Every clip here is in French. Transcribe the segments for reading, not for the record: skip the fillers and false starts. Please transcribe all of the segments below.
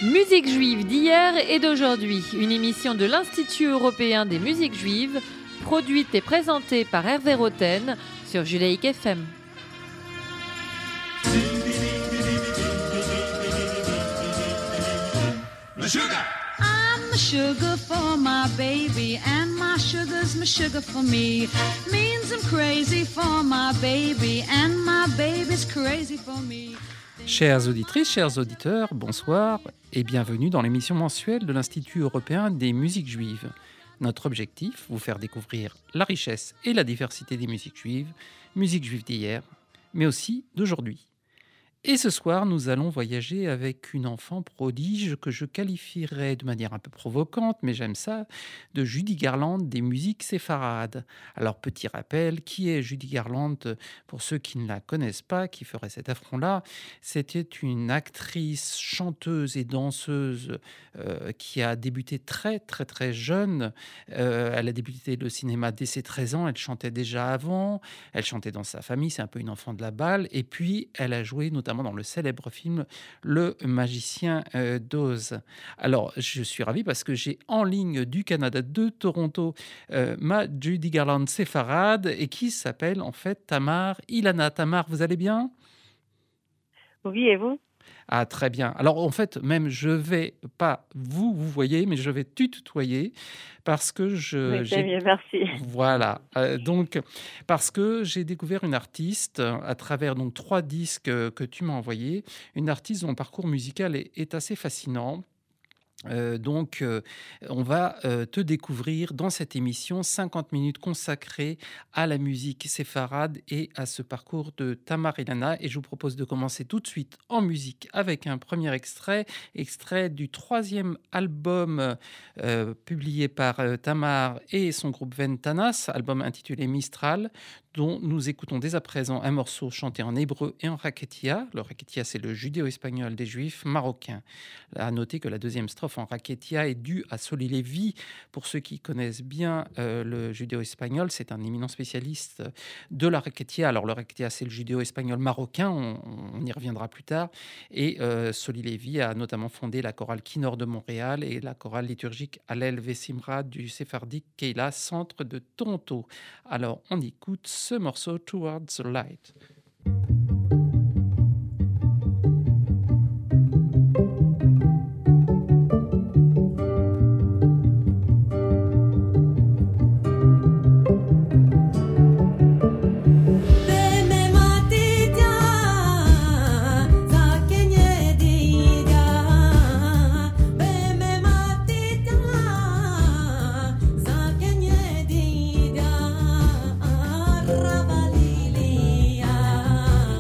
Musique juive d'hier et d'aujourd'hui, une émission de l'Institut européen des musiques juives, produite et présentée par Hervé Roten sur Judaïk FM. I'm sugar for my baby and my sugar's my sugar for me. Means I'm crazy for my baby and my baby's crazy for me. Chères auditrices, chers auditeurs, bonsoir et bienvenue dans l'émission mensuelle de l'Institut européen des musiques juives. Notre objectif, vous faire découvrir la richesse et la diversité des musiques juives d'hier, mais aussi d'aujourd'hui. Et ce soir, nous allons voyager avec une enfant prodige que je qualifierais de manière un peu provocante, mais j'aime ça, de Judy Garland des musiques séfarades. Alors, petit rappel, qui est Judy Garland pour ceux qui ne la connaissent pas, qui feraient cet affront-là? C'était une actrice, chanteuse et danseuse qui a débuté très jeune. Elle a débuté le cinéma dès ses 13 ans, elle chantait déjà avant, elle chantait dans sa famille, c'est un peu une enfant de la balle, et puis elle a joué notamment dans le célèbre film Le Magicien d'Oz. Alors, je suis ravi parce que j'ai en ligne du Canada, de Toronto, ma Judy Garland séfarade et qui s'appelle en fait Tamar Ilana. Tamar, vous allez bien? Oui, et vous? Ah, très bien. Alors, en fait, même, je vais pas vous voyez, mais je vais tutoyer parce que Très bien, merci. Voilà. Donc, parce que j'ai découvert une artiste à travers donc 3 disques que tu m'as envoyés, une artiste dont le parcours musical est assez fascinant. Donc, on va te découvrir dans cette émission 50 minutes consacrées à la musique séfarade et à ce parcours de Tamar Ilana. Et je vous propose de commencer tout de suite en musique avec un premier extrait du 3e album publié par Tamar et son groupe Ventanas, album intitulé Mistral, dont nous écoutons dès à présent un morceau chanté en hébreu et en raketia. Le raketia, c'est le judéo-espagnol des juifs marocains. À noter que la deuxième strophe en raketia est due à Soli Levi. Pour ceux qui connaissent bien le judéo-espagnol, c'est un éminent spécialiste de la raketia. Alors le raketia, c'est le judéo-espagnol marocain, on y reviendra plus tard. Et Soli Levi a notamment fondé la chorale Kinor de Montréal et la chorale liturgique Hallel Vesimra du Sephardic Keila, centre de Toronto. Alors on écoute ce morceau Towards the Light. Ravalili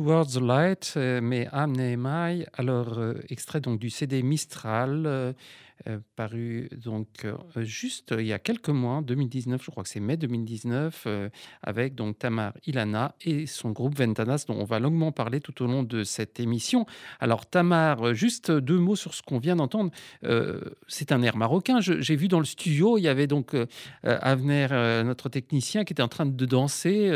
Towards the Light, mais Amne alors extrait donc du CD Mistral, paru donc juste il y a quelques mois, en 2019, je crois que c'est mai 2019, avec donc Tamar Ilana et son groupe Ventanas, dont on va longuement parler tout au long de cette émission. Alors Tamar, juste 2 mots sur ce qu'on vient d'entendre. C'est un air marocain. J'ai vu dans le studio, il y avait donc Avner, notre technicien, qui était en train de danser.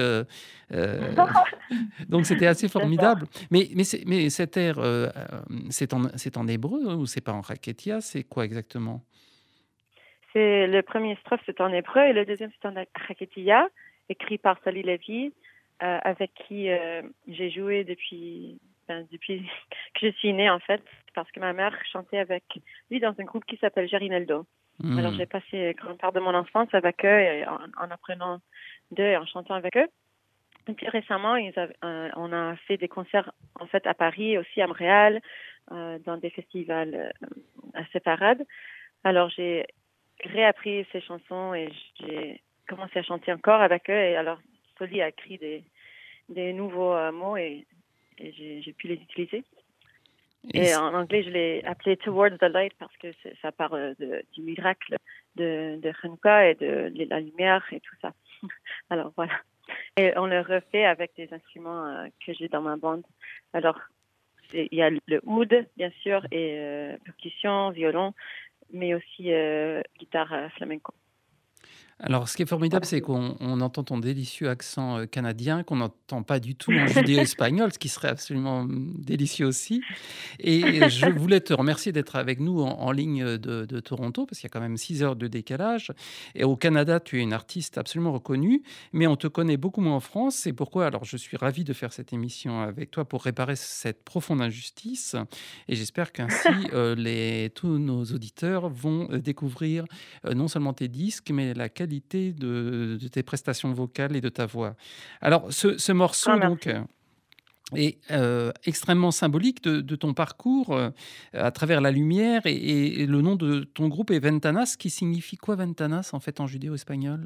Donc c'était assez formidable. Mais cet air, c'est en hébreu ou c'est pas en raketia? C'est quoi exactement? C'est le premier strophe, c'est en hébreu, et le deuxième, c'est en Haketia, écrit par Sally Levy, avec qui j'ai joué depuis que je suis née, en fait, parce que ma mère chantait avec lui dans un groupe qui s'appelle Gerineldo. Alors j'ai passé grande part de mon enfance avec eux, et en apprenant d'eux et en chantant avec eux. Et puis récemment, on a fait des concerts en fait à Paris, aussi à Montréal, dans des festivals à séparades. Alors j'ai réappris ces chansons et j'ai commencé à chanter encore avec eux. Et alors Soli a écrit des nouveaux mots et j'ai pu les utiliser. Et en anglais, je l'ai appelé Towards the Light parce que ça parle du miracle de Hanouka et de la lumière et tout ça. Alors voilà. Et on le refait avec des instruments que j'ai dans ma bande. Alors, il y a le oud, bien sûr, et percussion, violon, mais aussi guitare flamenco. Alors, ce qui est formidable, c'est qu'on entend ton délicieux accent canadien, qu'on n'entend pas du tout en judéo-espagnol, ce qui serait absolument délicieux aussi. Et je voulais te remercier d'être avec nous en ligne de Toronto, parce qu'il y a quand même 6 heures de décalage. Et au Canada, tu es une artiste absolument reconnue, mais on te connaît beaucoup moins en France. C'est pourquoi alors, je suis ravi de faire cette émission avec toi pour réparer cette profonde injustice. Et j'espère qu'ainsi, tous nos auditeurs vont découvrir non seulement tes disques, mais la qualité de tes prestations vocales et de ta voix. Alors, ce morceau, donc, est extrêmement symbolique de ton parcours à travers la lumière et le nom de ton groupe est Ventanas. Qui signifie quoi, Ventanas, en fait, en judéo-espagnol?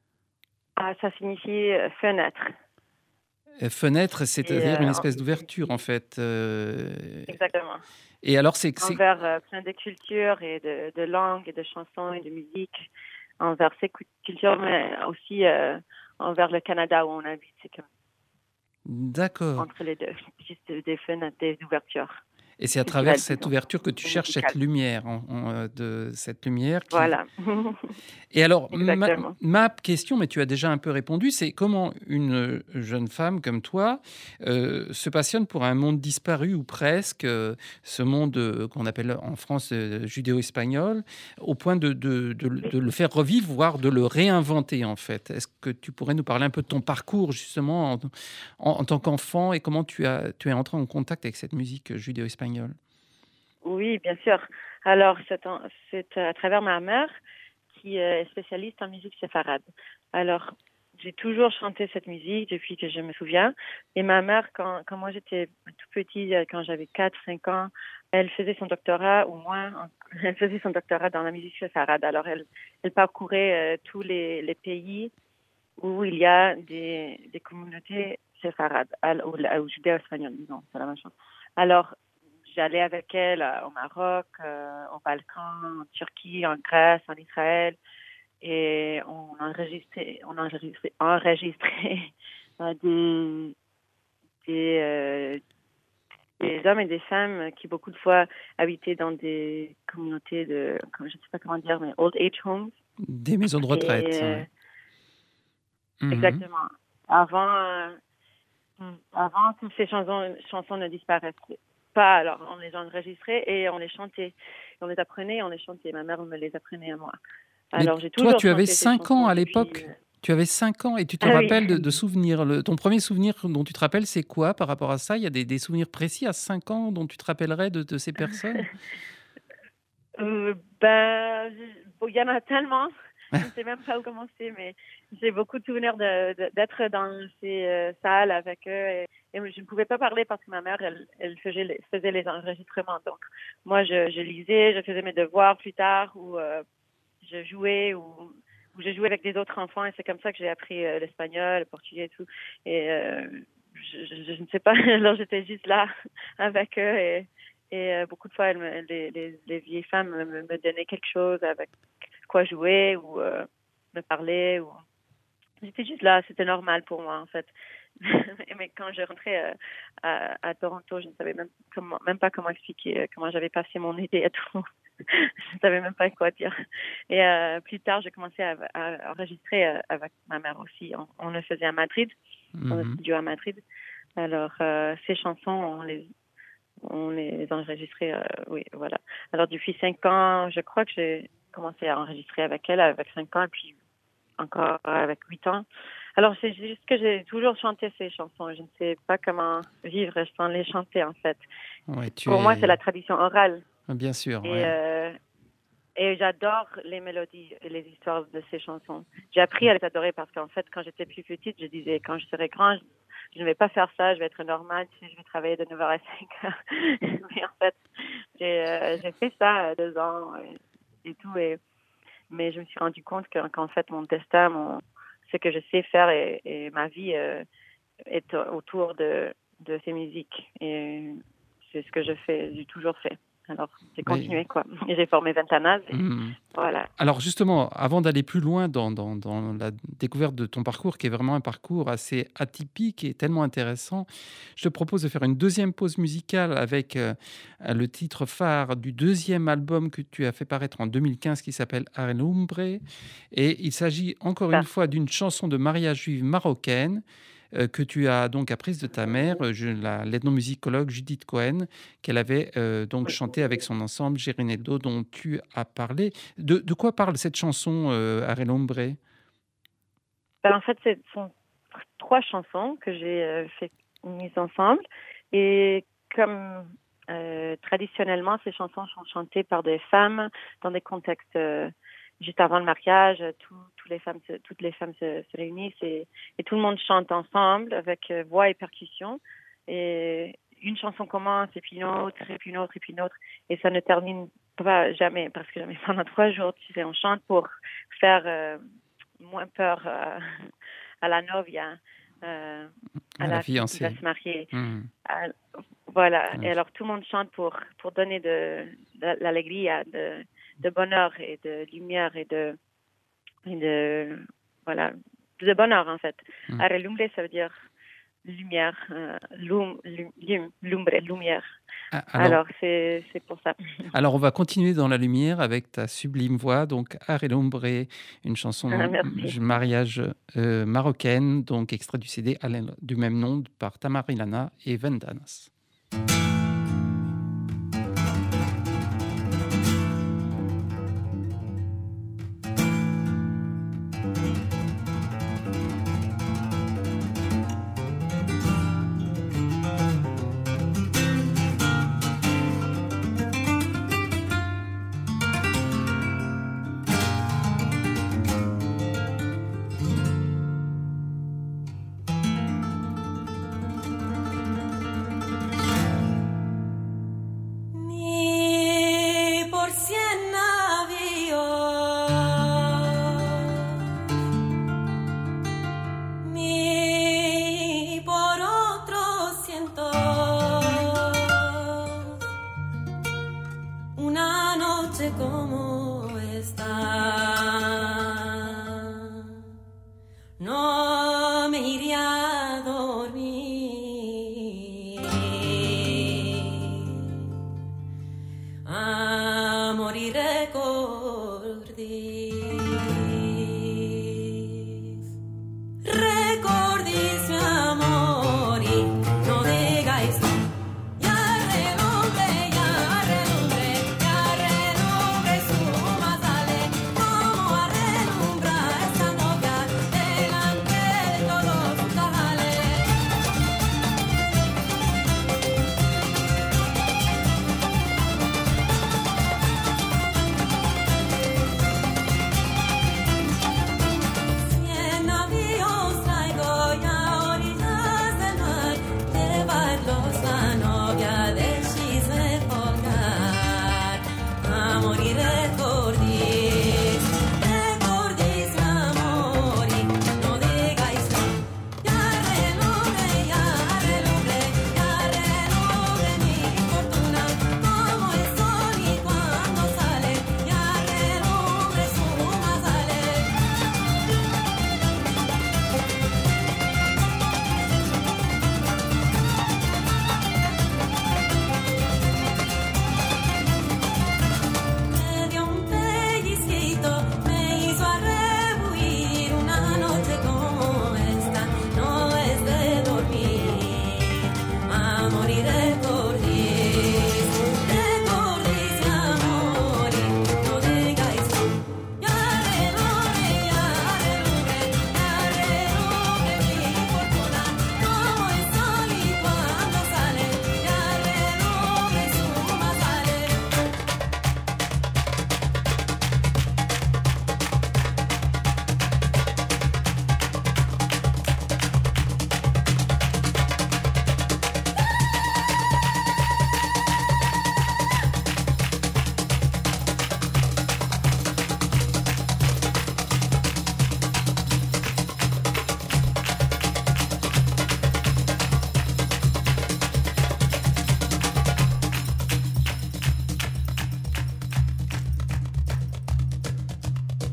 Ça signifie fenêtre. Fenêtre, c'est-à-dire une espèce d'ouverture, en fait. Exactement. Et alors, envers plein de cultures et de langues et de chansons et de musique, envers ces cultures, mais aussi envers le Canada où on habite. C'est comme d'accord. Entre les deux, juste des fenêtres, des ouvertures. Et c'est à travers cette ouverture que tu cherches cette lumière, cette lumière qui... Voilà. Et alors, ma question, mais tu as déjà un peu répondu, c'est comment une jeune femme comme toi se passionne pour un monde disparu ou presque, ce monde qu'on appelle en France judéo-espagnol, au point de le faire revivre, voire de le réinventer en fait. Est-ce que tu pourrais nous parler un peu de ton parcours justement en tant qu'enfant et comment tu es entré en contact avec cette musique judéo-espagnole? Oui, bien sûr. Alors, c'est à travers ma mère qui est spécialiste en musique séfarade. Alors, j'ai toujours chanté cette musique depuis que je me souviens. Et ma mère, quand moi j'étais tout petite, quand j'avais 4-5 ans, elle faisait son doctorat, ou moins, elle faisait son doctorat dans la musique séfarade. Alors, elle parcourait tous les pays où il y a des communautés séfarades, ou judéo-espagnoles, disons, c'est la même chose. Alors, j'allais avec elle au Maroc, au Balkan, en Turquie, en Grèce, en Israël, et on enregistrait des hommes et des femmes qui beaucoup de fois habitaient dans des communautés je ne sais pas comment dire, mais old age homes. Des maisons de retraite. Exactement. Avant que ces chansons ne disparaissent pas, alors on les enregistrait et on les chantait. On les apprenait et on les chantait. Ma mère me les apprenait à moi. Alors, j'ai toujours toi, tu avais 5 ans à l'époque. Tu avais 5 ans et tu te rappelles de souvenirs. Ton premier souvenir dont tu te rappelles, c'est quoi par rapport à ça? Il y a des souvenirs précis à 5 ans dont tu te rappellerais de ces personnes? Il y en a tellement. Je ne sais même pas où commencer, mais j'ai beaucoup de souvenirs d'être dans ces salles avec eux. Et je ne pouvais pas parler parce que ma mère, elle faisait les enregistrements. Donc, moi, je lisais, je faisais mes devoirs plus tard, ou je jouais, ou je jouais avec des autres enfants. Et c'est comme ça que j'ai appris l'espagnol, le portugais et tout. Et je ne sais pas. Alors j'étais juste là avec eux et beaucoup de fois les vieilles femmes me donnaient quelque chose avec quoi jouer ou me parler. Ou... J'étais juste là, c'était normal pour moi en fait. Mais quand je rentrais à Toronto, je ne savais même pas comment expliquer comment j'avais passé mon été et tout. Je ne savais même pas quoi dire. Et plus tard, j'ai commencé à enregistrer avec ma mère aussi. On le faisait à Madrid, dans le studio à Madrid. Alors, ces chansons, on les enregistrait, oui, voilà. Alors, depuis 5 ans, je crois que j'ai commencé à enregistrer avec elle, avec 5 ans, et puis encore avec 8 ans. Alors, c'est juste que j'ai toujours chanté ces chansons. Je ne sais pas comment vivre sans les chanter, en fait. Ouais, Pour moi, c'est la tradition orale. Bien sûr. Et j'adore les mélodies et les histoires de ces chansons. J'ai appris à les adorer parce qu'en fait, quand j'étais plus petite, je disais, quand je serai grande, je ne vais pas faire ça, je vais être normale, je vais travailler de 9h à 5h. Mais en fait, j'ai fait ça à 2 ans et tout. Mais je me suis rendu compte qu'en fait, mon destin, ce que je sais faire et ma vie est autour de ces musiques. Et c'est ce que j'ai toujours fait. Alors, j'ai continué, quoi. Et j'ai formé Ventanas. Voilà. Alors, justement, avant d'aller plus loin dans la découverte de ton parcours, qui est vraiment un parcours assez atypique et tellement intéressant, je te propose de faire une deuxième pause musicale avec le titre phare du 2e album que tu as fait paraître en 2015, qui s'appelle Arelumbre. Et il s'agit encore une fois d'une chanson de mariage juive marocaine, que tu as donc apprise de ta mère, l'ethnomusicologue Judith Cohen, qu'elle avait donc chanté avec son ensemble Gerineldo, dont tu as parlé. De quoi parle cette chanson, Arelumbre ? En fait, ce sont 3 chansons que j'ai mises ensemble. Et comme traditionnellement, ces chansons sont chantées par des femmes dans des contextes... juste avant le mariage, toutes les femmes se réunissent et tout le monde chante ensemble avec voix et percussion. Et une chanson commence, et puis une autre, et puis une autre, et puis une autre. Et ça ne termine pas jamais, parce que pendant 3 jours, on chante pour faire moins peur à la novia, à la fiancée qui va se marier. Voilà. Et alors tout le monde chante pour donner de l'allegria, de bonheur et de lumière et de bonheur en fait. Arelumbre, ça veut dire lumière, lumbre, lumière. Alors c'est pour ça. Alors on va continuer dans la lumière avec ta sublime voix, donc Arelumbre, une chanson de mariage marocaine, donc extrait du CD du même nom par Tamar Ilana et Ventanas. Arelumbre,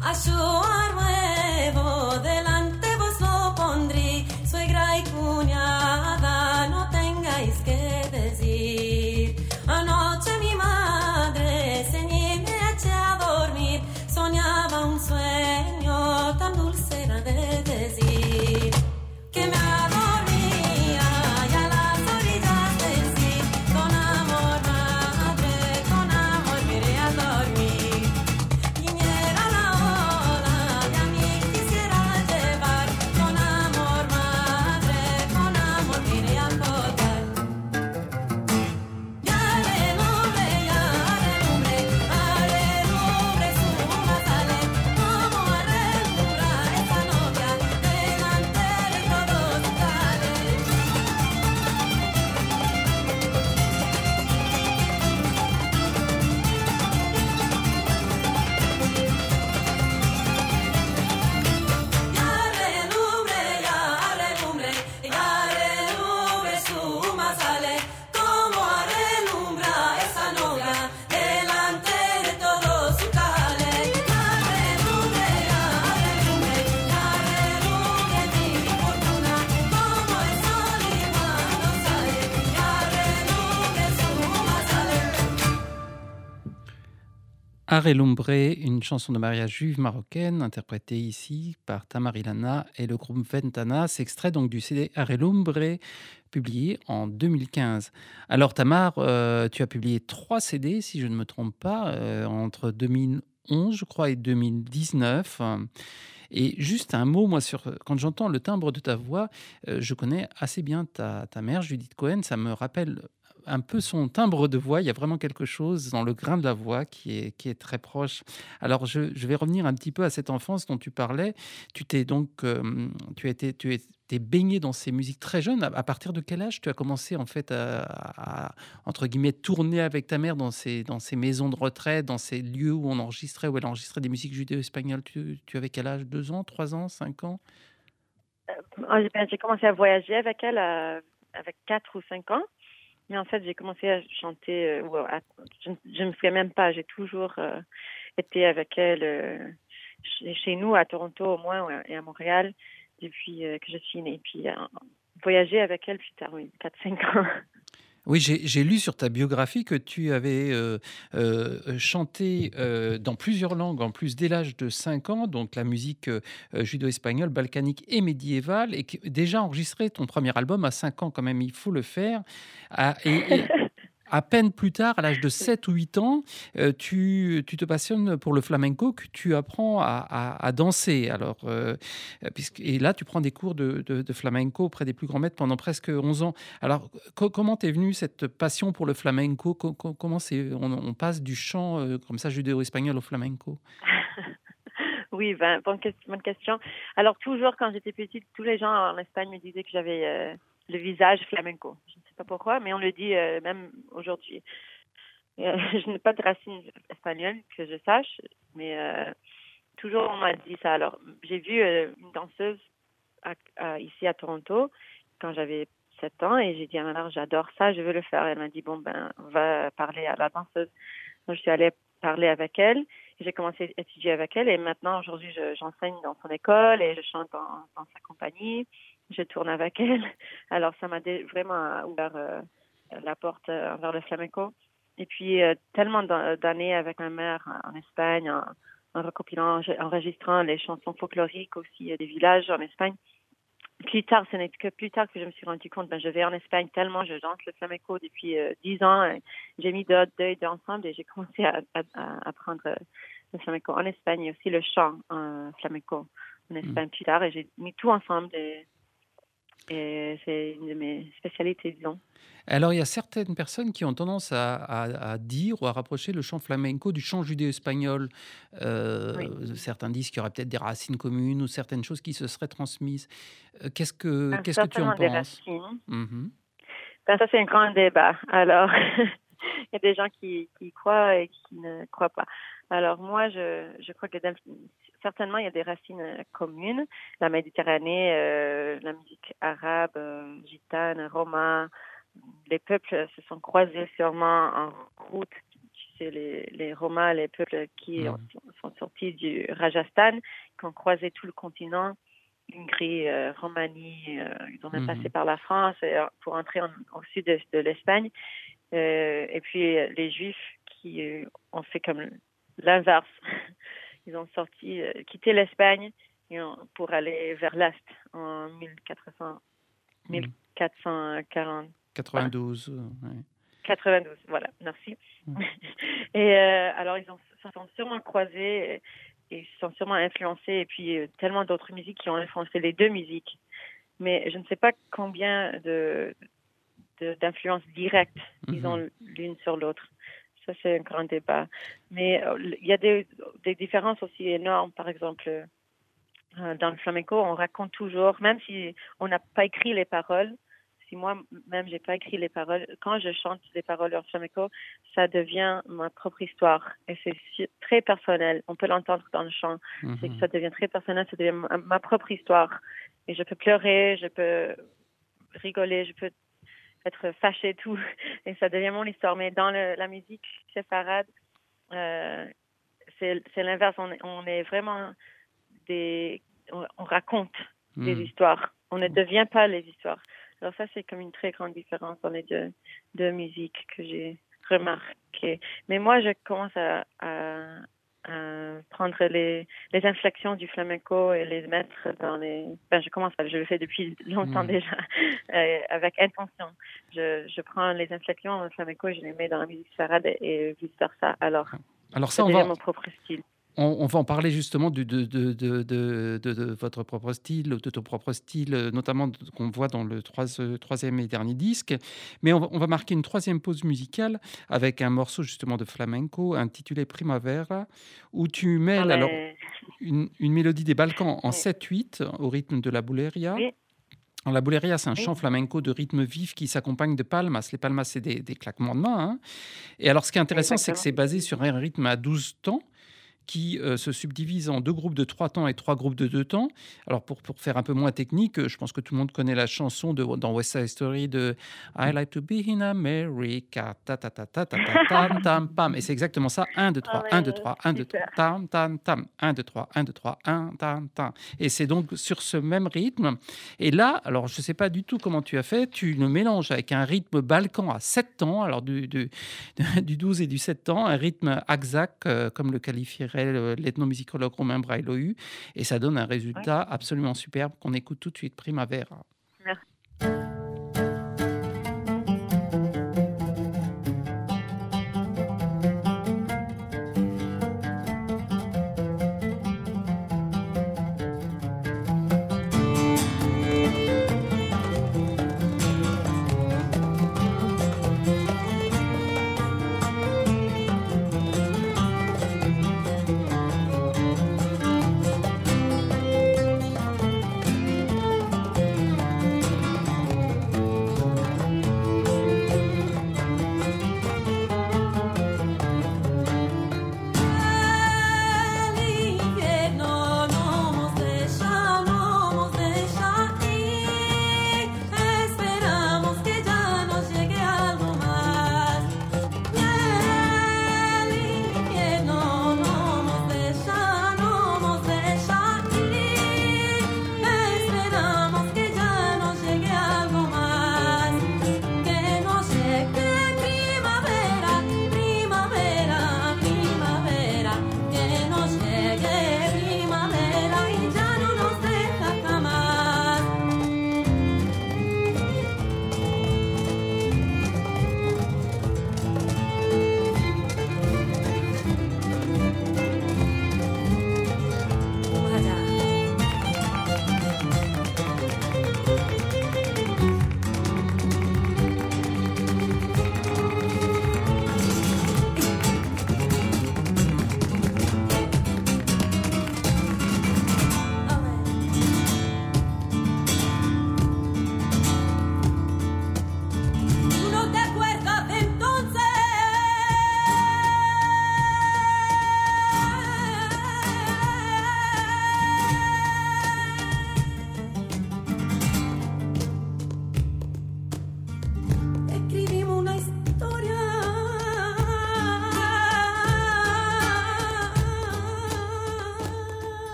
A su nuevo delante vos lo pondrí, suegra y cuñada, no tengáis que decir. Anoche mi madre se me eché a dormir, soñaba un sueño tan dulce era de decir. Que me adormía y a las orillas del Sil, con amor madre, con amor me iré a dormir. Viniera la ola y a mí quisiera llevar, con amor madre, con amor me iré a acordar. Ya relumbre, su sale, como relumbra esa novia, delante de todos sale. Ya relumbre, su sale, como relumbra esa novia, delante de todos su cale. Ya relumbre, mi fortuna, como el sol y cuando sale, ya relumbre su sale. Arelumbre, une chanson de mariage juive marocaine interprétée ici par Tamarilana et le groupe Ventana. C'est extrait donc du CD Arelumbre, publié en 2015. Alors Tamar, tu as publié 3 CD, si je ne me trompe pas, entre 2011, je crois, et 2019. Et juste un mot, moi, quand j'entends le timbre de ta voix, je connais assez bien ta mère, Judith Cohen. Ça me rappelle un peu son timbre de voix. Il y a vraiment quelque chose dans le grain de la voix qui est très proche. Alors, je vais revenir un petit peu à cette enfance dont tu parlais. Tu t'es donc, tu étais baigné dans ces musiques très jeune. À partir de quel âge tu as commencé en fait entre guillemets, tourner avec ta mère dans ces maisons de retraite, dans ces lieux où où elle enregistrait des musiques judéo-espagnoles? Tu avais quel âge? 2 ans, 3 ans, 5 ans? J'ai commencé à voyager avec elle avec 4 ou 5 ans. Mais en fait, j'ai commencé à chanter, je ne me souviens même pas, j'ai toujours été avec elle chez nous, à Toronto au moins, et à Montréal, depuis que je suis née. Puis voyager avec elle plus tard, oui, 4-5 ans. Oui, j'ai lu sur ta biographie que tu avais chanté dans plusieurs langues, en plus dès l'âge de 5 ans, donc la musique judo-espagnole, balkanique et médiévale, et que déjà enregistré ton premier album à 5 ans quand même, il faut le faire. Et à peine plus tard, à l'âge de 7 ou 8 ans, tu te passionnes pour le flamenco, que tu apprends à danser. Alors, et là, tu prends des cours de flamenco auprès des plus grands maîtres pendant presque 11 ans. Alors, comment t'es venue cette passion pour le flamenco? Comment on passe du chant comme ça judéo-espagnol au flamenco? Oui, bonne question. Alors, toujours quand j'étais petite, tous les gens en Espagne me disaient que j'avais le visage flamenco. Je ne sais pas pourquoi, mais on le dit même aujourd'hui. Je n'ai pas de racines espagnoles que je sache, mais toujours on m'a dit ça. Alors, j'ai vu une danseuse ici à Toronto quand j'avais 7 ans et j'ai dit alors j'adore ça, je veux le faire. Elle m'a dit on va parler à la danseuse. Donc, je suis allée parler avec elle et j'ai commencé à étudier avec elle et maintenant aujourd'hui j'enseigne dans son école et je chante dans sa compagnie. Je tourne avec elle. Alors, ça m'a vraiment ouvert la porte vers le flamenco. Et puis, tellement d'années avec ma mère en Espagne, en recopilant, enregistrant les chansons folkloriques aussi des villages en Espagne. Plus tard, ce n'est que plus tard que je me suis rendu compte, je vais en Espagne tellement je danse le flamenco depuis 10 ans. J'ai mis deux ensemble et j'ai commencé à apprendre le flamenco en Espagne et aussi le chant flamenco en Espagne plus tard. Et j'ai mis tout ensemble et c'est une de mes spécialités, disons. Alors, il y a certaines personnes qui ont tendance à dire ou à rapprocher le chant flamenco du chant judéo-espagnol. Oui. Certains disent qu'il y aurait peut-être des racines communes ou certaines choses qui se seraient transmises. Qu'est-ce que tu en Certainement des penses? racines. Mhm. Ça, c'est un grand débat. Alors, il y a des gens qui y croient et qui ne croient pas. Alors, moi, je crois que certainement, il y a des racines communes. La Méditerranée, la musique arabe, gitane, roma, les peuples se sont croisés sûrement en route, tu c'est les Romas, les peuples qui Mhm. sont sortis du Rajasthan, qui ont croisé tout le continent, Hongrie, Roumanie, ils ont même passé par la France pour entrer au sud de l'Espagne. Et puis les Juifs qui ont fait comme l'inverse. Ils ont quitté l'Espagne pour aller vers l'Est en 1440. 92. Ouais. 92, voilà, merci. Et alors, ils se sont sûrement croisés et se sont sûrement influencés. Et puis, tellement d'autres musiques qui ont influencé les deux musiques. Mais je ne sais pas combien d'influences directes ils ont l'une sur l'autre. Ça, c'est un grand débat. Mais il y a des différences aussi énormes. Par exemple, dans le flamenco, on raconte toujours, même si on n'a pas écrit les paroles, si moi-même, j'ai pas écrit les paroles, quand je chante les paroles en flamenco, ça devient ma propre histoire. Et c'est très personnel. On peut l'entendre dans le chant. C'est que ça devient très personnel, ça devient ma propre histoire. Et je peux pleurer, je peux rigoler, je peux être fâchée, tout. Et ça devient mon histoire. Mais dans la musique séfarade, c'est l'inverse. On est vraiment on raconte des histoires. On ne devient pas les histoires. Alors ça, c'est comme une très grande différence dans les deux musiques que j'ai remarqué. Mais moi, je commence à prendre les inflexions du flamenco et les mettre dans les... je le fais depuis longtemps déjà, avec intention. Je prends les inflexions du flamenco et je les mets dans la musique séfarade et vice-versa. Alors ça devient mon propre style. On va en parler justement de votre propre style, de ton propre style, notamment qu'on voit dans le troisième et dernier disque. Mais on va marquer une troisième pause musicale avec un morceau justement de flamenco intitulé Primavera, où tu mêles alors une mélodie des Balkans en 7/8 au rythme de la bulería. Oui. La bulería, c'est un chant flamenco de rythme vif qui s'accompagne de palmas. Les palmas, c'est des claquements de mains. Hein. Et alors, ce qui est intéressant, c'est que c'est basé sur un rythme à 12 temps, qui se subdivise en 2 groupes de 3 temps et 3 groupes de 2 temps. Alors, pour faire un peu moins technique, je pense que tout le monde connaît la chanson dans West Side Story de « I like to be in America, ta ta ta ta ta ta tam tam pam ». Et c'est exactement ça, 1, 2, 3, 1, 2, 3, 1, 2, 3, tam tam tam, 1, 2, 3, 1, 2, 3, 1, tam tam. Et c'est donc sur ce même rythme. Et là, alors je ne sais pas du tout comment tu as fait, tu le mélanges avec un rythme balkan à 7 temps, alors du 12 et du 7 temps, un rythme akzak, comme le qualifierait l'ethnomusicologue romain Brailohu, et ça donne un résultat absolument superbe qu'on écoute tout de suite, Primavera. Merci.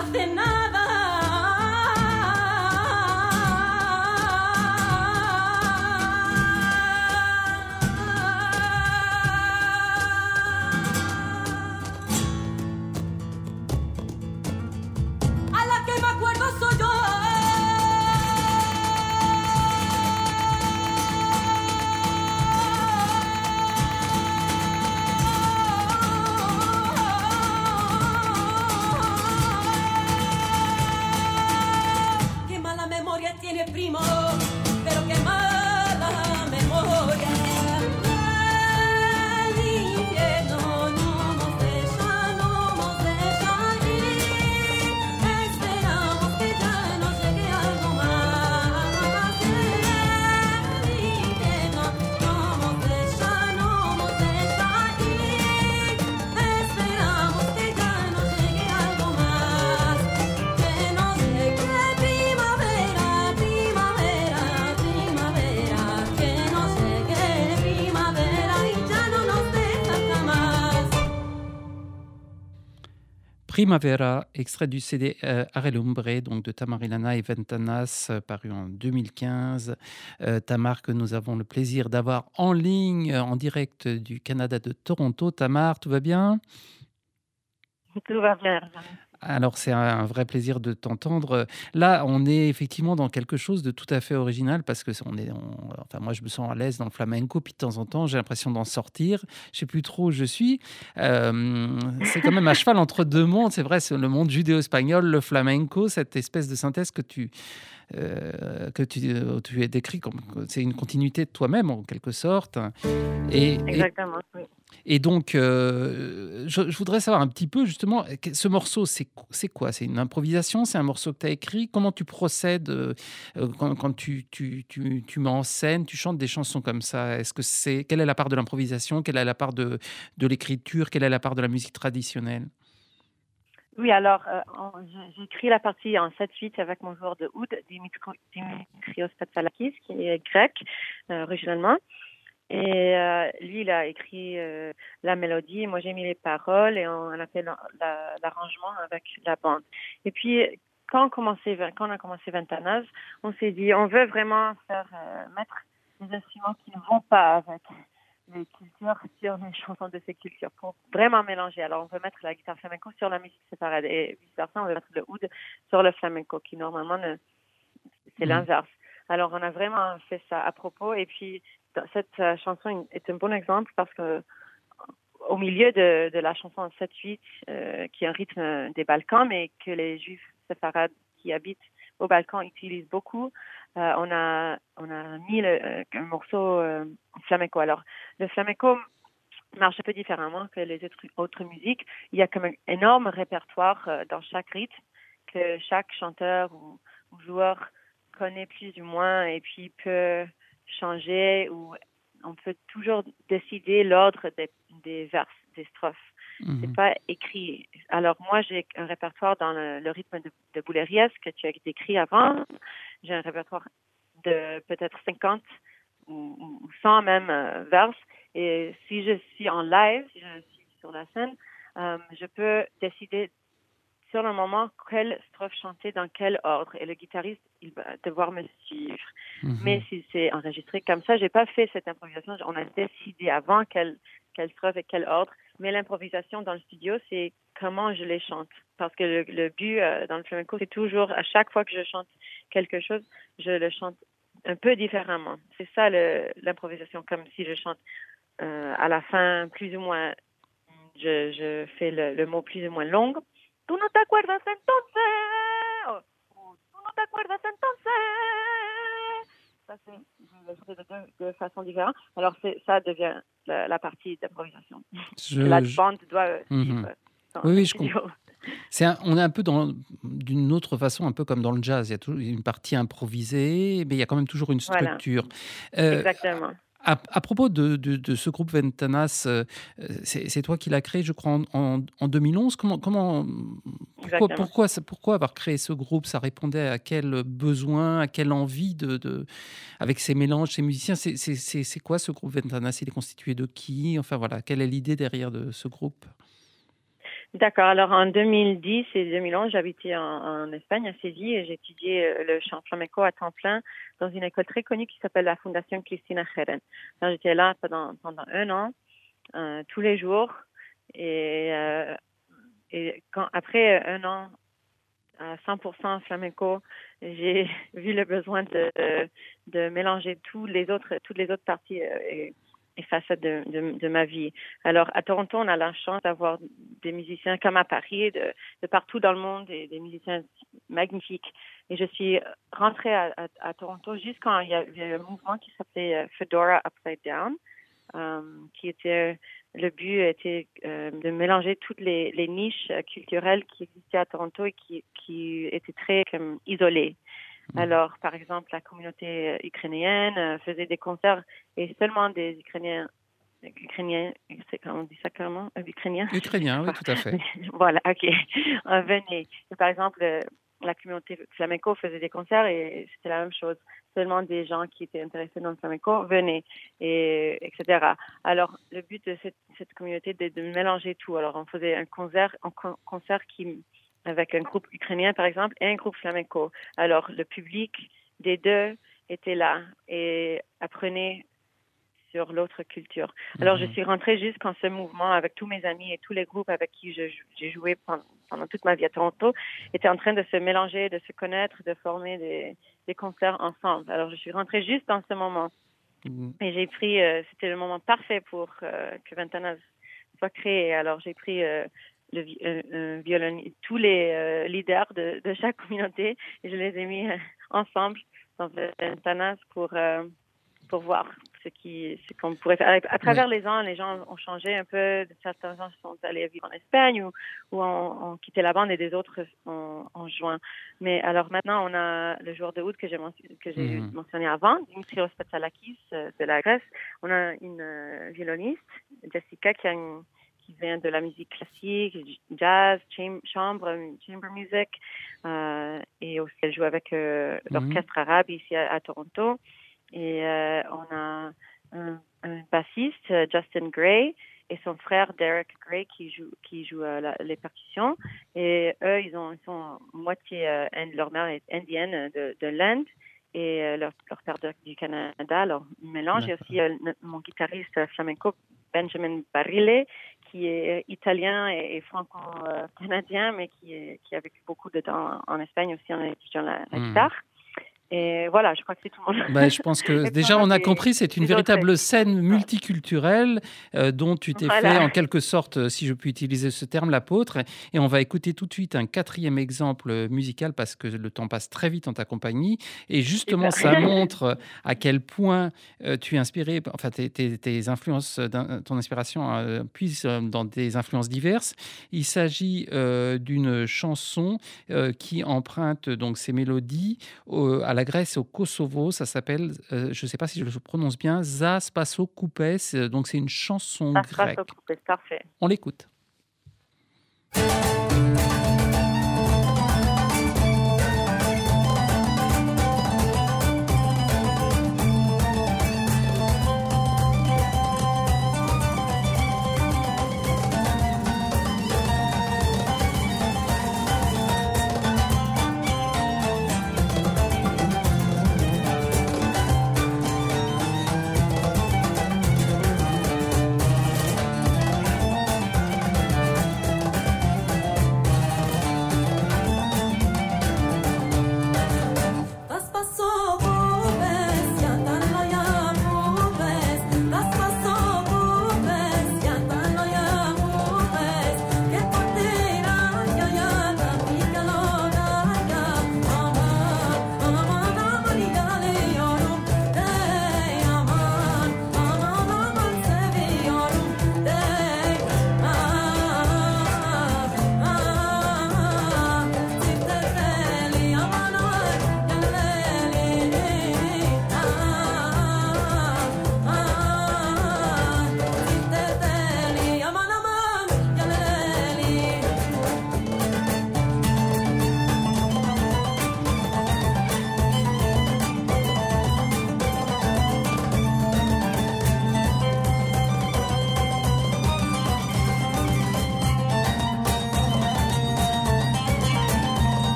hace nada. A la que me acuerdo soy yo. Qué mala memoria tiene primo, pero qué mala memoria. El infierno no nos deja ir. Esperamos que ya nos llegue algo más. El infierno no nos deja ir. Esperamos que ya nos llegue algo más. Que nos llegue primavera, primavera, primavera. Que nos llegue primavera y ya no nos deja jamás. Primavera, extrait du CD Arelumbre, donc de Tamarilana et Ventanas, paru en 2015. Tamar, que nous avons le plaisir d'avoir en ligne, en direct du Canada de Toronto. Tamar, tout va bien? Tout va bien. Alors, c'est un vrai plaisir de t'entendre. Là, on est effectivement dans quelque chose de tout à fait original parce que enfin, moi, je me sens à l'aise dans le flamenco, puis de temps en temps, j'ai l'impression d'en sortir. Je sais plus trop où je suis. C'est quand même à cheval entre deux mondes. C'est vrai, c'est le monde judéo-espagnol, le flamenco, cette espèce de synthèse que tu as décrit comme c'est une continuité de toi-même en quelque sorte. Exactement. Oui. Et donc, je voudrais savoir un petit peu justement, ce morceau, c'est quoi? C'est une improvisation? C'est un morceau que tu as écrit? Comment tu procèdes quand tu mets en scène, tu chantes des chansons comme ça? Quelle est la part de l'improvisation? Quelle est la part de l'écriture? Quelle est la part de la musique traditionnelle? Oui, alors, j'ai écrit la partie en 7-8 avec mon joueur de oud, Dimitrios Patsalakis, qui est grec, originalement. Et lui, il a écrit la mélodie, moi j'ai mis les paroles et on a fait l'arrangement avec la bande. Et puis, quand on a commencé Ventanas, on s'est dit, on veut vraiment mettre des instruments qui ne vont pas avec les cultures sur les chansons de ces cultures pour vraiment mélanger. Alors, on veut mettre la guitare flamenco sur la musique séparée et vice-versa, on veut mettre le oud sur le flamenco qui normalement, c'est l'inverse. Alors, on a vraiment fait ça à propos et puis cette chanson est un bon exemple parce que au milieu de la chanson 7-8, qui est un rythme des Balkans, mais que les Juifs séfarades qui habitent aux Balkans utilisent beaucoup, on a mis un morceau flamenco. Alors, le flamenco marche un peu différemment que les autres musiques. Il y a comme un énorme répertoire dans chaque rythme que chaque chanteur ou joueur connaît plus ou moins et puis peut changer ou on peut toujours décider l'ordre des vers, des strophes. C'est pas écrit. Alors moi, j'ai un répertoire dans le rythme de Bouleriès que tu as décrit avant. J'ai un répertoire de peut-être 50 ou 100 même vers. Et si je suis en live, si je suis sur la scène, je peux décider sur le moment quelle strophe chanter dans quel ordre. Et le guitariste, il va devoir me suivre. Mais si c'est enregistré comme ça, j'ai pas fait cette improvisation. On a décidé avant quelle strophe et quel ordre. Mais l'improvisation dans le studio, c'est comment je les chante. Parce que le but dans le flamenco, c'est toujours, à chaque fois que je chante quelque chose, je le chante un peu différemment. C'est ça l'improvisation, comme si je chante à la fin plus ou moins, je fais le mot plus ou moins long. Tu no te acuerdas entonces, tu no te acuerdas entonces. Ça, je le ferai de façon différente. Alors, ça devient la partie d'improvisation. La bande doit suivre. Oui, je comprends. On est un peu d'une autre façon, un peu comme dans le jazz. Il y a toujours une partie improvisée, mais il y a quand même toujours une structure. Voilà. Exactement. À propos de ce groupe Ventanas, c'est toi qui l'as créé, je crois, en 2011. Pourquoi avoir créé ce groupe? Ça répondait à quel besoin, à quelle envie avec ces mélanges, ces musiciens? C'est quoi ce groupe Ventanas? Il est constitué de qui? Enfin voilà, quelle est l'idée derrière de ce groupe? D'accord. Alors, en 2010 et 2011, j'habitais en Espagne, à Séville, et j'étudiais le chant flamenco à temps plein dans une école très connue qui s'appelle la Fondation Cristina Jeren. Alors, j'étais là pendant 1 an, tous les jours. Et après 1 an à 100% flamenco, j'ai vu le besoin de mélanger toutes les autres parties et facettes de ma vie. Alors, à Toronto, on a la chance d'avoir des musiciens comme à Paris, de partout dans le monde, et des musiciens magnifiques. Et je suis rentrée à Toronto juste quand il y avait un mouvement qui s'appelait Fedora Upside Down, qui était... Le but était de mélanger toutes les niches culturelles qui existaient à Toronto et qui étaient très isolées. Alors, par exemple, la communauté ukrainienne faisait des concerts et seulement des Ukrainiens, c'est comment on dit ça comment? Ukrainiens, oui, tout à fait. Voilà, ok. Venaient. Et par exemple, la communauté flamenco faisait des concerts et c'était la même chose. Seulement des gens qui étaient intéressés dans le flamenco venaient, etc. Alors, le but de cette communauté était de mélanger tout. Alors, on faisait un concert avec un groupe ukrainien, par exemple, et un groupe flamenco. Alors, le public des deux était là et apprenait sur l'autre culture. Alors, je suis rentrée juste quand ce mouvement, avec tous mes amis et tous les groupes avec qui j'ai joué pendant toute ma vie à Toronto, était en train de se mélanger, de se connaître, de former des concerts ensemble. Alors, je suis rentrée juste dans ce moment. Et j'ai pris, c'était le moment parfait pour que Ventanas soit créé. Alors, j'ai pris tous les leaders de chaque communauté et je les ai mis ensemble dans Ventanas pour voir ce qu'on pourrait faire. À travers les ans, les gens ont changé un peu. Certains gens sont allés vivre en Espagne ou ont quitté la bande et des autres ont joint. Mais alors maintenant, on a le joueur de oud que j'ai mentionné avant, Dimitrios Patsalakis de la Grèce. On a une violoniste, Jessica, qui vient de la musique classique, jazz, chamber music, et aussi elle joue avec l'orchestre arabe ici à Toronto. Et on a un bassiste, Justin Gray, et son frère Derek Gray qui joue les percussions. Et eux, ils sont moitié, leur mère est indienne de l'Inde et leur père du Canada. Alors, mélange. Et aussi mon guitariste flamenco, Benjamin Barile, qui est italien et franco-canadien, mais qui a vécu beaucoup de temps en Espagne aussi en étudiant la guitare. Et voilà, je crois que c'est tout le monde. Je pense que déjà, on a compris, c'est une véritable scène multiculturelle dont tu t'es fait, en quelque sorte, si je puis utiliser ce terme, l'apôtre. Et on va écouter tout de suite un 4e exemple musical parce que le temps passe très vite en ta compagnie. Et justement, ça montre à quel point tu es inspiré, enfin, tes influences, ton inspiration puise dans des influences diverses. Il s'agit d'une chanson qui emprunte donc ses mélodies à la Grèce, au Kosovo. Ça s'appelle, je ne sais pas si je le prononce bien, Zas Passo Koupes. Donc c'est une chanson grecque. Parfait. On l'écoute.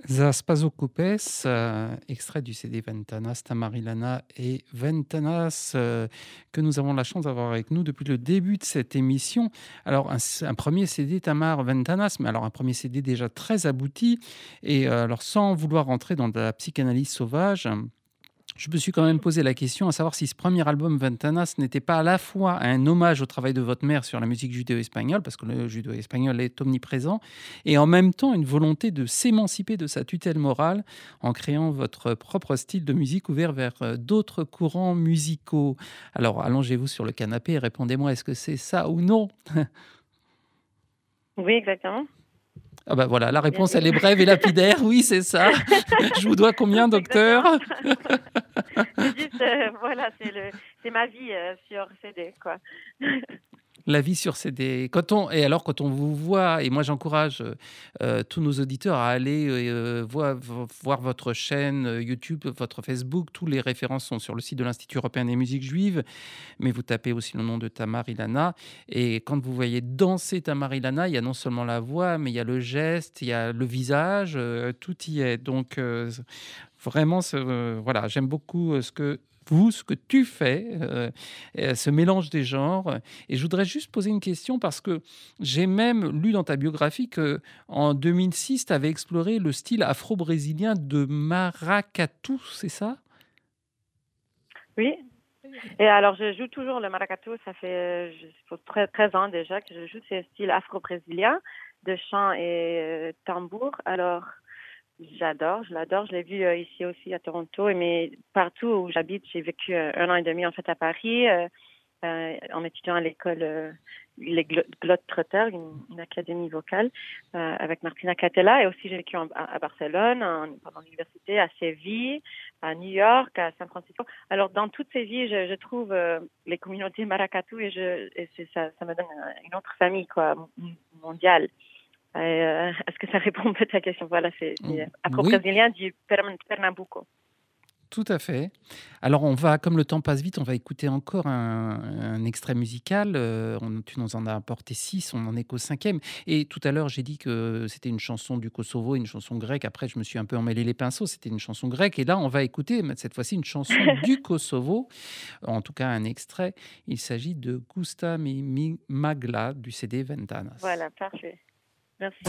Za Spazo Coupes, extrait du CD Ventanas, Tamarilana et Ventanas, que nous avons la chance d'avoir avec nous depuis le début de cette émission. Alors, un premier CD Tamar Ventanas, mais alors un premier CD déjà très abouti. Et alors, sans vouloir rentrer dans de la psychanalyse sauvage, je me suis quand même posé la question à savoir si ce premier album Ventanas n'était pas à la fois un hommage au travail de votre mère sur la musique judéo-espagnole, parce que le judéo-espagnol est omniprésent, et en même temps une volonté de s'émanciper de sa tutelle morale en créant votre propre style de musique ouvert vers d'autres courants musicaux. Alors allongez-vous sur le canapé et répondez-moi, est-ce que c'est ça ou non? Oui, exactement. Ah bah voilà, la réponse elle est brève et lapidaire, oui c'est ça. Je vous dois combien, docteur? C'est juste, voilà, c'est ma vie sur CD, quoi. La vie sur CD. Et alors, quand on vous voit, et moi j'encourage tous nos auditeurs à aller voir votre chaîne YouTube, votre Facebook, tous les références sont sur le site de l'Institut européen des musiques juives, mais vous tapez aussi le nom de Tamar Ilana, et quand vous voyez danser Tamar Ilana, il y a non seulement la voix, mais il y a le geste, il y a le visage, tout y est. Donc, vraiment, voilà, j'aime beaucoup ce que tu fais, ce mélange des genres. Et je voudrais juste poser une question parce que j'ai même lu dans ta biographie qu'en 2006, tu avais exploré le style afro-brésilien de maracatu, c'est ça? Oui. Et alors, je joue toujours le maracatu. Ça fait 13 ans déjà que je joue ce style afro-brésilien de chant et tambour. Alors, je l'adore. Je l'ai vu ici aussi à Toronto, mais partout où j'habite, j'ai vécu 1 an et demi en fait à Paris, en étudiant à l'école les Globetrotters, une académie vocale avec Martina Catella, et aussi j'ai vécu à Barcelone, pendant l'université, à Séville, à New York, à San Francisco. Alors dans toutes ces villes, je trouve les communautés maracatu et ça me donne une autre famille quoi, mondiale. Est-ce que ça répond un peu à ta question? Voilà, c'est afro-brésilien du Pernambuco. Tout à fait. Alors, comme le temps passe vite, on va écouter encore un extrait musical. Tu nous en as apporté 6, on en est qu'au 5e. Et tout à l'heure, j'ai dit que c'était une chanson du Kosovo, une chanson grecque. Après, je me suis un peu emmêlé les pinceaux, c'était une chanson grecque. Et là, on va écouter cette fois-ci une chanson du Kosovo, en tout cas un extrait. Il s'agit de Gusta mi Magla du CD Ventanas. Voilà, parfait. Merci.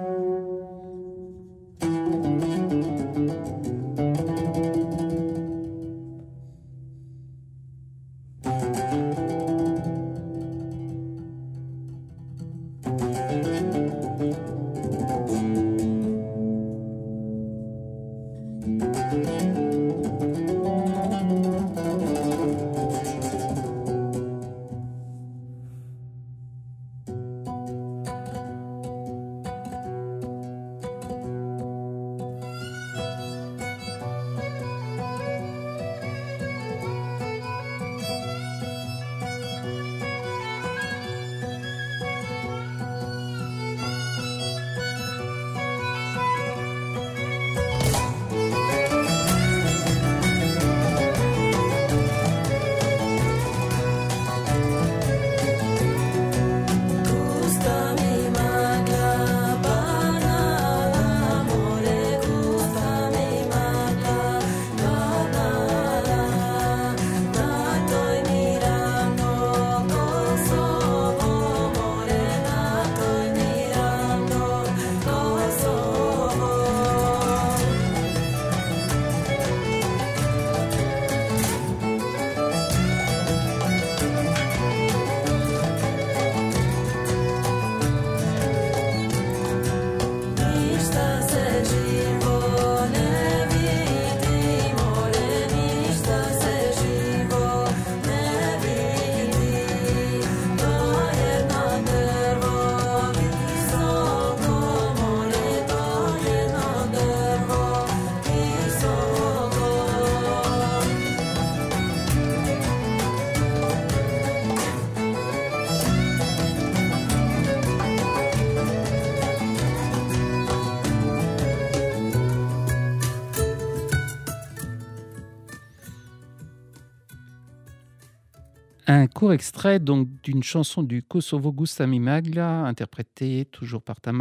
Un court extrait donc d'une chanson du Kosovo, Gusta mi Magla, interprétée toujours par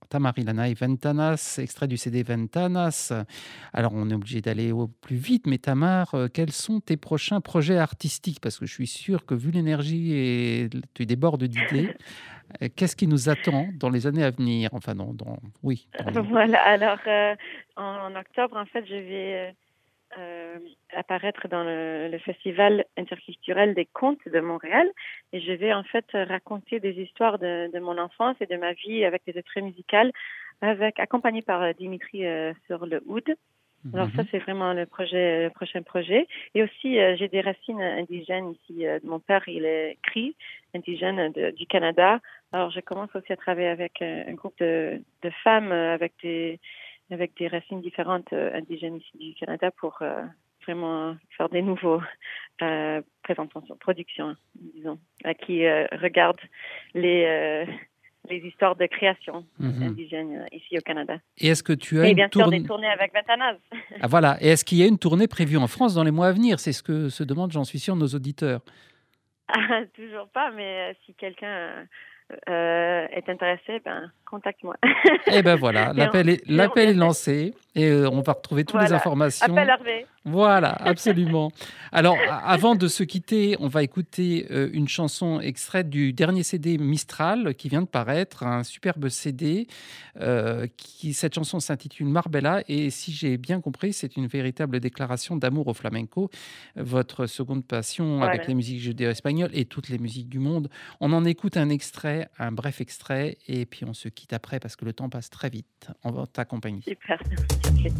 Tamarilana et Ventanas, extrait du CD Ventanas. Alors, on est obligé d'aller au plus vite, mais Tamar, quels sont tes prochains projets artistiques? Parce que je suis sûr que vu l'énergie et tu débordes d'idées, qu'est-ce qui nous attend dans les années à venir? Enfin, oui. Voilà, alors en octobre, en fait, je vais apparaître dans le Festival interculturel des contes de Montréal et je vais en fait raconter des histoires de mon enfance et de ma vie avec des extraits musicaux accompagnés par Dimitri sur le oud. Alors ça, c'est vraiment le prochain projet. Et aussi, j'ai des racines indigènes ici. Mon père, il est cri indigène du Canada. Alors, je commence aussi à travailler avec un groupe de femmes avec des racines différentes indigènes ici du Canada pour vraiment faire des nouveaux présentations, productions, disons, qui regardent les histoires de création indigène ici au Canada. Et est-ce que tu as et bien sûr des tournées avec Ventanas. Ah, voilà. Et est-ce qu'il y a une tournée prévue en France dans les mois à venir? C'est ce que se demandent, j'en suis sûr, nos auditeurs. Ah, toujours pas, mais si quelqu'un est intéressé, contacte-moi. Et ben voilà, l'appel est lancé et on va retrouver toutes les informations. Appel Hervé. Voilà, absolument. Alors, avant de se quitter, on va écouter une chanson extraite du dernier CD Mistral qui vient de paraître, un superbe CD. Cette chanson s'intitule Marbella et si j'ai bien compris, c'est une véritable déclaration d'amour au flamenco, votre seconde passion avec les musiques judéo-espagnoles et toutes les musiques du monde. On en écoute un extrait, un bref extrait, et puis on se quitte après parce que le temps passe très vite. On va t'accompagner. Super, merci.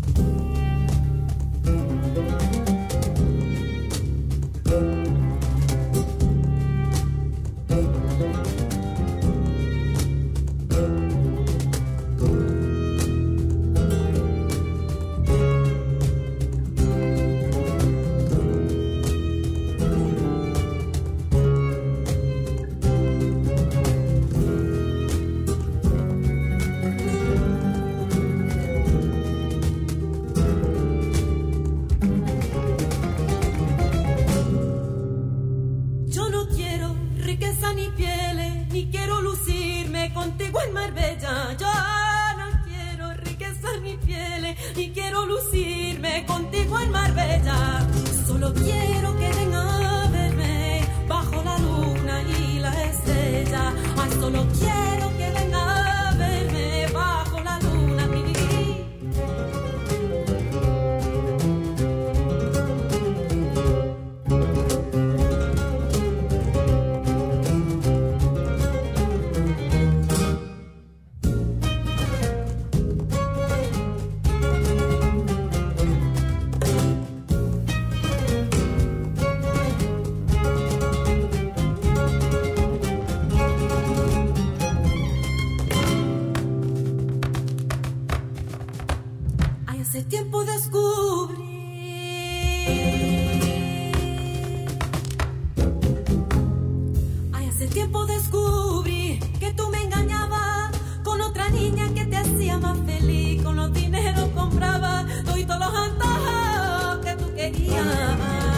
Contigo en Marbella, yo no quiero riqueza ni pieles, ni quiero lucirme contigo en Marbella. Solo quiero que vengan a verme bajo la luna y la estrella. Ay, solo quiero que vengan a verme bajo la luna. Hace tiempo descubrí que tú me engañabas con otra niña que te hacía más feliz. Con los dineros compraba todos los antojos que tú querías.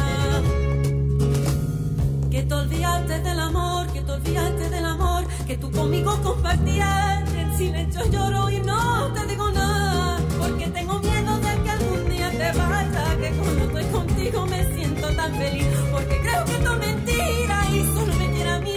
Que te olvidaste del amor, que tú conmigo compartías. En silencio lloro y no te digo nada, porque tengo miedo de que algún día te vaya. Que cuando estoy contigo me siento tan feliz, porque creo que esto es mentira y solo me quiere a mí.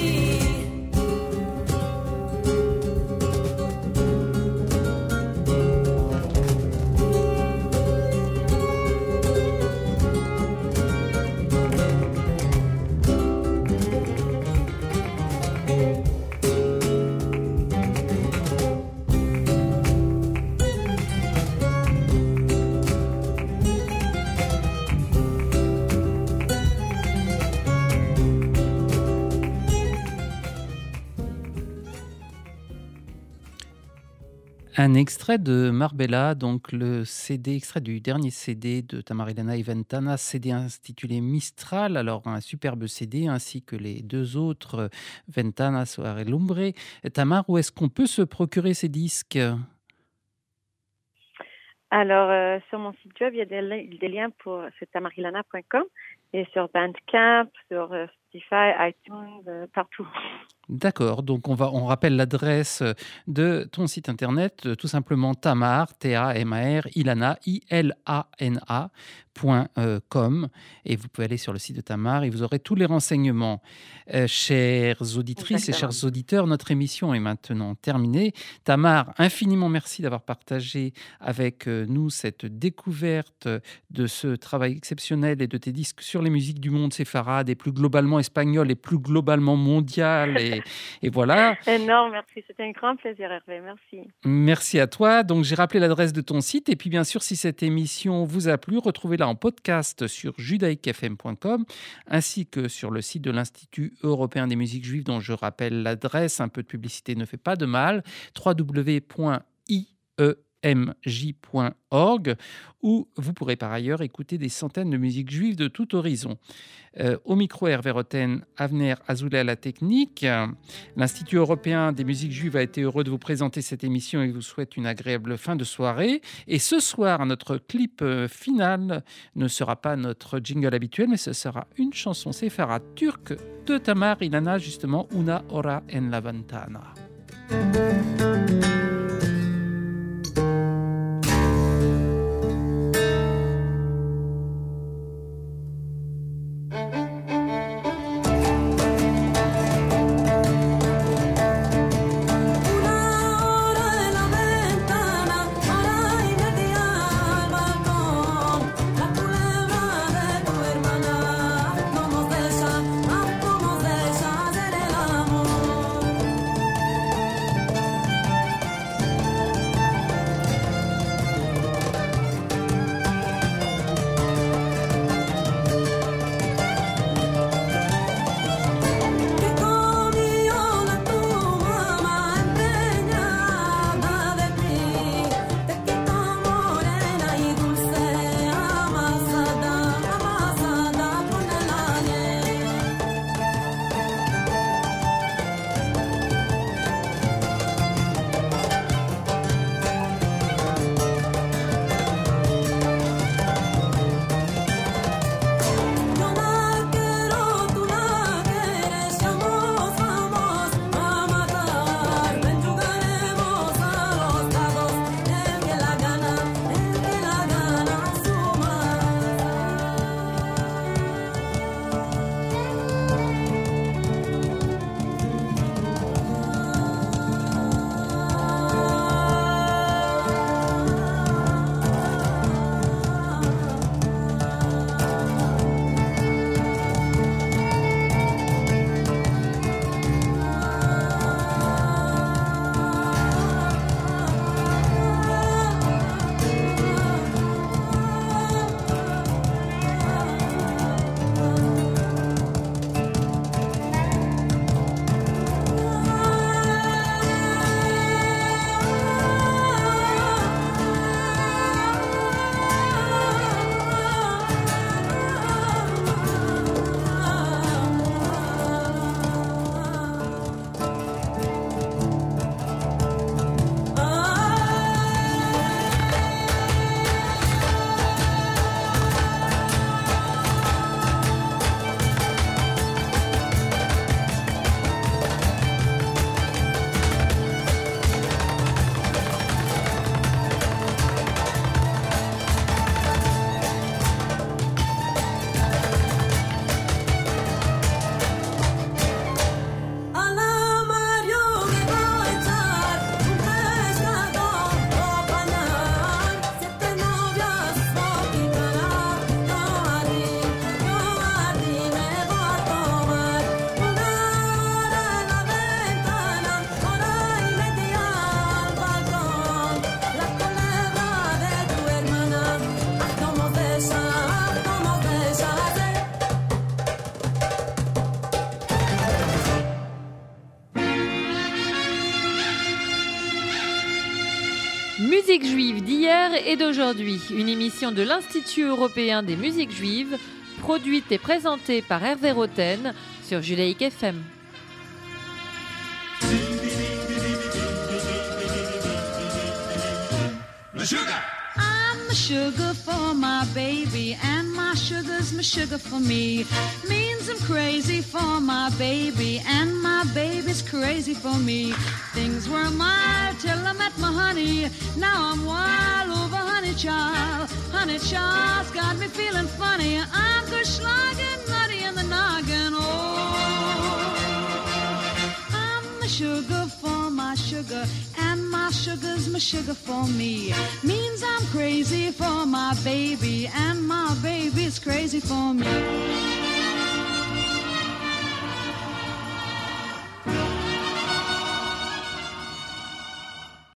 Un extrait de Marbella, donc le CD, extrait du dernier CD de Tamarilana et Ventanas, CD intitulé Mistral, alors un superbe CD, ainsi que les deux autres, Ventanas et Lumbre. Tamar, où est-ce qu'on peut se procurer ces disques ? Alors, sur mon site web, il y a des liens pour tamarilana.com et sur Bandcamp, sur Spotify, iTunes, partout. D'accord, donc on rappelle l'adresse de ton site internet, tout simplement Tamar, T-A-M-A-R, Ilana, I-L-A-N-A.com, et vous pouvez aller sur le site de Tamar et vous aurez tous les renseignements. Chères auditrices Exactement. et chers auditeurs, notre émission est maintenant terminée. Tamar, infiniment merci d'avoir partagé avec nous cette découverte de ce travail exceptionnel et de tes disques sur les musiques du monde séfarade et plus globalement espagnol et plus globalement mondial. Et voilà. Énorme, merci. C'était un grand plaisir, Hervé. Merci. Merci à toi. Donc, j'ai rappelé l'adresse de ton site. Et puis, bien sûr, si cette émission vous a plu, retrouvez-la en podcast sur judaicfm.com ainsi que sur le site de l'Institut européen des musiques juives, dont je rappelle l'adresse. Un peu de publicité ne fait pas de mal. www.iemj.org, où vous pourrez par ailleurs écouter des centaines de musiques juives de tout horizon. Au micro, Hervé Roten, Avner Azoulay à la technique. L'Institut européen des musiques juives a été heureux de vous présenter cette émission et vous souhaite une agréable fin de soirée. Et ce soir, notre clip final ne sera pas notre jingle habituel, mais ce sera une chanson séfarade turque de Tamar Ilana, justement, Una hora en la ventana. Musique juive d'hier et d'aujourd'hui, une émission de l'Institut européen des musiques juives, produite et présentée par Hervé Roten sur Judaïk FM. I'm the sugar for my baby, and my sugar's my sugar for me. Means I'm crazy for my baby, and my baby baby's crazy for me. Things were mild till I met my honey. Now I'm wild over honey child. Honey child's got me feeling funny. I'm geschlagen, nutty in the noggin. Oh, I'm the sugar for my sugar, and my sugar's my sugar for me. Means I'm crazy for my baby, and my baby's crazy for me.